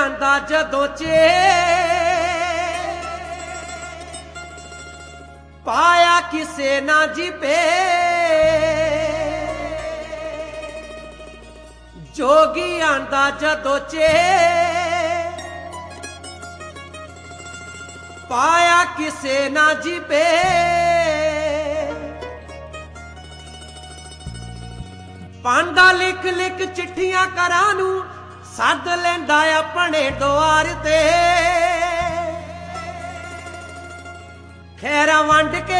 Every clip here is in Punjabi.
ਆਂਦਾ ਜਦੋਂ ਚੇ ਪਾਇਆ ਕਿਸੇ ਨਾ ਜਿਪੇ ਜੋਗੀ ਆਂਦਾ ਜਦੋਂ ਚੇ ਪਾਇਆ ਕਿਸੇ ਨਾ ਜਿਪੇ ਪਾਂਦਾ ਲਿਖ ਲਿਖ ਚਿੱਠੀਆਂ ਕਰਾਂ ਨੂੰ ਸੱਦ ਲੈਂਦਾ ਆਪਣੇ ਦੁਆਰ ਤੇ ਖੈਰਾ ਵੰਡ ਕੇ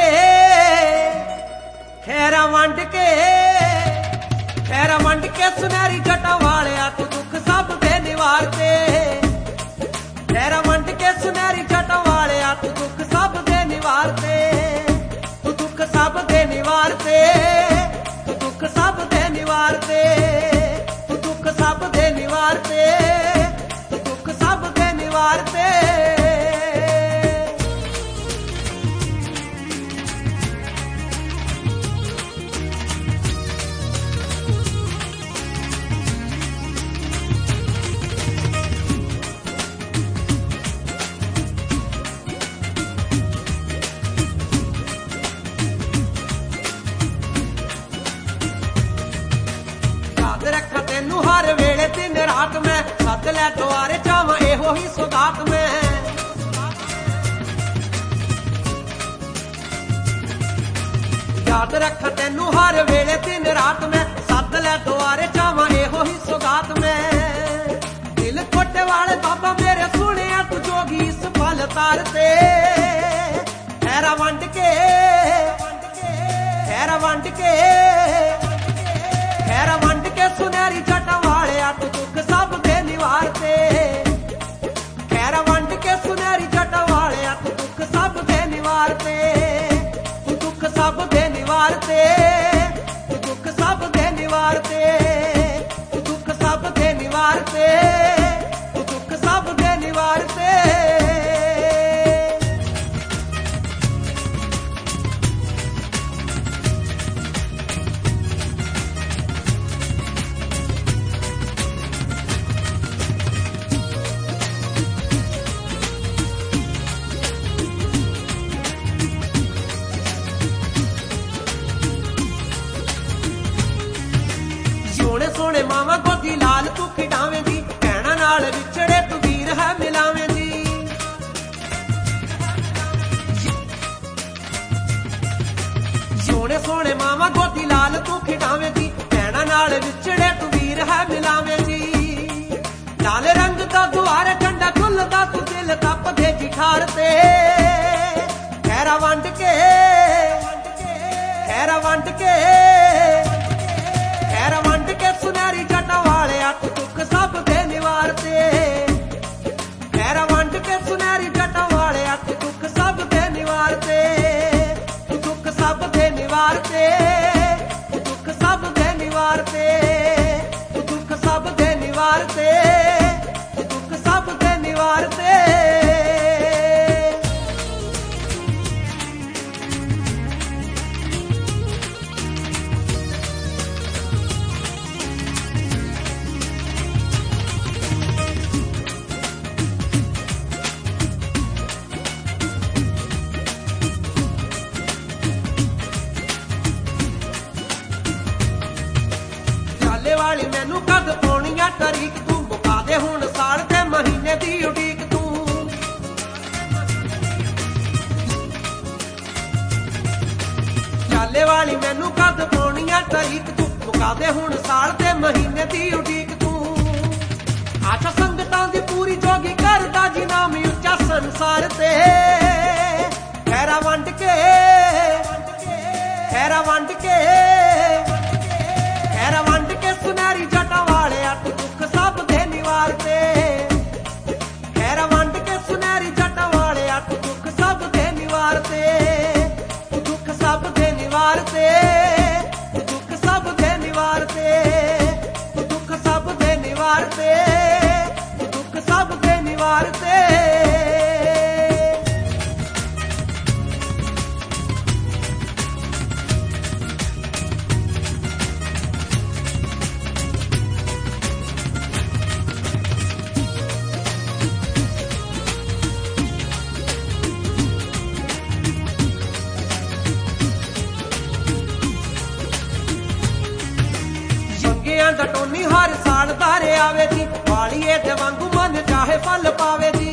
ਖੈਰਾ ਵੰਡ ਕੇ ਖੈਰਾ ਵੰਡ ਕੇ ਸੁਨਹਿਰੀ ਜਟਾਂ ਵਾਲਿਆ ਤੂੰ ਦੁੱਖ ਸਭ ਦੇ ਨਿਵਾਰ ਤੇ ਖੈਰਾ ਵੰਡ ਕੇ ਸੁਨਹਿਰੀ ਜਟਾਂ ਵਾਲਿਆ ਤੂੰ ਦੁੱਖ ਸਭ ਦੇ ਨਿਵਾਰ ਤੇ ਤੂੰ ਦੁੱਖ ਸਭ ਦੇ ਨਿਵਾਰ ਤੇ ਤੂੰ ਦੁੱਖ ਸਭ ਦੇ ਨਿਵਾਰ ਤੇ ਤੂੰ ਦੁੱਖ ਸਭ ਦੇ ਨਿਵਾਰ ਤੇ ਤੂੰ ਦੁੱਖ ਸਭ ਦੇ ਨਿਵਾਰ ਤੇ ਰੱਖਾਂ ਤੈਨੂੰ ਹਰ ਵੇਲੇ ਦਿਨ ਰਾਤ ਮੈਂ ਸੱਦ ਲੈ ਦੁਆਰੇ ਚਾਵਾਂ ਇਹੋ ਹੀ ਸੁਗਾਤ ਮੈਂ ਯਾਦ ਰੱਖਾਂ ਤੈਨੂੰ ਹਰ ਵੇਲੇ ਦਿਨ ਰਾਤ ਮੈਂ ਸੱਦ ਲੈ ਦੁਆਰੇ ਚਾਵਾਂ ਇਹੋ ਹੀ ਸੁਗਾਤ ਮੈਂ ਦਿਲ ਕੋਟੇ ਵਾਲੇ ਬਾਬਾ ਮੇਰੇ ਸੁਣਿਆ ਤੂੰ ਜੋਗੀ ਇਸ ਪਲ ਤਾਰ ਤੇ ਖੈਰਾ ਵੰਡ ਕੇ ਖੈਰਾ ਵੰਡ ਕੇ ਖੈਰਾ ਵੰਡ ਕੇ ਸੁਨਹਿਰੀ ਜਟਾਂ ਵਾਲਿਆ ਤੂੰ ਦੁੱਖ ਸਭ ਦੇ ਨਿਵਾਰ ਤੇ ਖੈਰਾ ਵੰਡ ਕੇ ਸੁਨਹਿਰੀ ਜਟਾਂ ਵਾਲਿਆ ਤੂੰ ਦੁੱਖ ਸਭ ਦੇ ਨਿਵਾਰ ਤੇ ਤੂੰ ਦੁੱਖ ਸਭ ਦੇ ਨਿਵਾਰ ਤੇ ਤੂੰ ਦੁੱਖ ਸਭ ਦੇ ਨਿਵਾਰ ਤੇ ਤੂੰ ਦੁੱਖ ਸਭ ਦੇ ਨਿਵਾਰ ਤੇ ਤੂੰ ਦੁੱਖ ਸਭ ਦੇ ਨਿਵਾਰ ਤੇ ਸੋਹਣੇ ਸੋਹਣੇ ਮਾਵਾਂ ਗੋਦੀ ਲਾਲ ਤੂੰ ਖਿਡਾਵੇਂ ਦੀ ਭੈਣਾਂ ਨਾਲ ਵਿਛੜੇ ਤੂੰ ਵੀਰ ਹੈ ਮਿਲਾਵੇਂ ਦੀ ਸੋਹਣੇ ਸੋਹਣੇ ਮਾਵਾਂ ਗੋਦੀ ਲਾਲ ਤੂੰ ਖਿਡਾਵੇਂ ਦੀ ਭੈਣਾਂ ਨਾਲ ਵਿਛੜੇ ਤੂੰ ਵੀਰ ਹੈ ਮਿਲਾਵੇਂ ਦੀ ਲਾਲ ਰੰਗ ਦਾ ਦੁਆਰੇ ਠੰਡਾ ਖੁੱਲਦਾ ਤੂੰ ਦਿਲ ਤਪਦੇ ਜਿਠਾਰ ਤੇ ਖੈਰਾ ਵੰਡ ਕੇ ਖੈਰਾ ਵੰਡ ਕੇ ਖੈਰਾ ਵੰਡ ਕੇ ਸੁਨਹਿਰੀ ਜਟਾਂ ਵਾਲਿਆ ਤੂੰ ਦੁੱਖ ਸਭ ਦੇ ਨਿਵਾਰ ਤੇ ਖੈਰਾ ਵੰਡ ਕੇ ਸੁਨਹਿਰੀ ਜਟਾਂ ਵਾਲਿਆ ਤੂੰ ਦੁੱਖ ਸਭ ਦੇ ਨਿਵਾਰ ਤੇ ਤੂੰ ਦੁੱਖ ਸਭ ਦੇ ਨਿਵਾਰ ਤੇ ਤੂੰ ਦੁੱਖ ਸਭ ਦੇ ਨਿਵਾਰ ਤੇ ਤੂੰ ਦੁੱਖ ਸਭ ਦੇ ਨਿਵਾਰ ਤੇ ਤੂੰ ਦੁੱਖ ਸਭ ਦੇ ਨਿਵਾਰ ਤੇ ਵਾਲੀ ਮੈਨੂੰ ਕਦ ਪਾਉਣੀ ਆ ਤਰੀਕ ਤੂੰ ਮੁਕਾ ਦੇ ਹੁਣ ਸਾਲ ਤੇ ਮਹੀਨੇ ਦੀ ਉਡੀਕ ਤੂੰ ਚਾਲੇ ਵਾਲੀ ਮੈਨੂੰ ਕਦ ਪਾਉਣੀ ਆ ਤਰੀਕ ਤੂੰ ਮੁਕਾ ਦੇ ਹੁਣ ਸਾਲ ਤੇ ਮਹੀਨੇ ਦੀ ਉਡੀਕ ਤੂੰ ਆਸ਼ਾ ਸੰਗਤਾਂ ਦੀ ਪੂਰੀ ਜੋਗੀ ਕਰਦਾ ਜੀ ਨਾਮ ਉੱਚਾ ਸੰਸਾਰ ਤੇ ਖੈਰਾ ਵੰਡ ਕੇ ਖੈਰਾ ਵੰਡ ਕੇ ਖੈਰਾ ਵੰਡ ਕੇ ਸੁਨਹਿਰੀ ਜਟਾਂ ਵਾਲਿਆ ਤੂੰ ਦੁੱਖ ਸਭ ਦੇ ਨਿਵਾਰ ਤੇ ਖੈਰਾ ਵੰਡ ਕੇ ਸੁਨਹਿਰੀ ਜਟਾਂ ਵਾਲਿਆ ਤੂੰ ਦੁੱਖ ਸਭ ਦੇ ਨਿਵਾਰ ਤੇ ਤੂੰ ਦੁੱਖ ਸਭ ਦੇ ਨਿਵਾਰ ਤੇ ਤੂੰ ਦੁੱਖ ਸਭ ਦੇ ਨਿਵਾਰ ਤੇ ਤੂੰ ਦੁੱਖ ਸਭ ਦੇ ਨਿਵਾਰ ਤੇ ਤੂੰ ਦੁੱਖ ਸਭ ਦੇ ਨਿਵਾਰ ਤੇ ਟੋਨੀ ਹਰ ਸਾਲ ਤਾਰੇ ਆਵੇ ਜੀ ਵਾਲੀਏ ਦੇ ਵਾਂਗੂ ਮਨ ਚਾਹੇ ਫਲ ਪਾਵੇ ਜੀ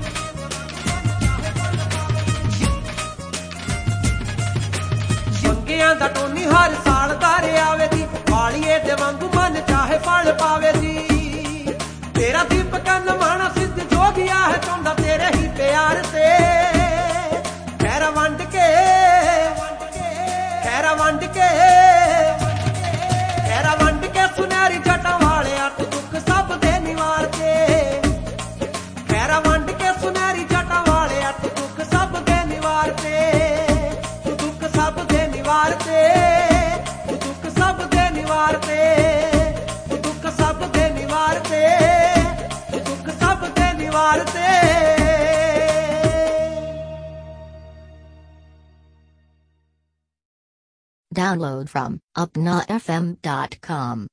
ਮੰਗਿਆਂ ਦਾ ਟੋਨੀ ਹਰ ਸਾਲ ਤਾਰੇ ਆਵੇ ਜੀ ਵਾਲੀਏ ਦੇ ਵਾਂਗੂ ਮਨ ਚਾਹੇ ਫਲ ਪਾਵੇ ਜੀ ਤੇਰਾ ਦੀਪਕ ਨਮਾਣਾ ਸਿੱਧ ਜੋਗਿਆ ਹੈ ਚਾਹੁੰਦਾ ਤੇਰੇ ਹੀ ਪਿਆਰ ਤੇ ਖੈਰਾ ਵੰਡ ਕੇ ਖੈਰਾ ਵੰਡ ਕੇ ਖੈਰਾ ਵੰਡ ਕੇ ਸੁਨਹਿਰੀ ਜਟਾਂ ਵਾਲਿਆ ਤੂੰ ਦੁੱਖ ਸਭ ਦੇ ਨਿਵਾਰ ਤੇ ਖੈਰਾ ਵੰਡ ਕੇ ਸੁਨਹਿਰੀ ਜਟਾਂ ਵਾਲਿਆ ਤੂੰ ਦੁੱਖ ਸਭ ਦੇ ਨਿਵਾਰ ਤੇ ਤੂੰ ਦੁੱਖ ਸਭ ਦੇ ਨਿਵਾਰ ਤੇ ਤੂੰ ਦੁੱਖ ਸਭ ਦੇ ਨਿਵਾਰ ਤੇ ਤੂੰ ਦੁੱਖ ਸਭ ਦੇ ਨਿਵਾਰ ਤੇ ਤੂੰ ਦੁੱਖ ਸਭ ਦੇ ਨਿਵਾਰ ਤੇ Download from upnafm.com.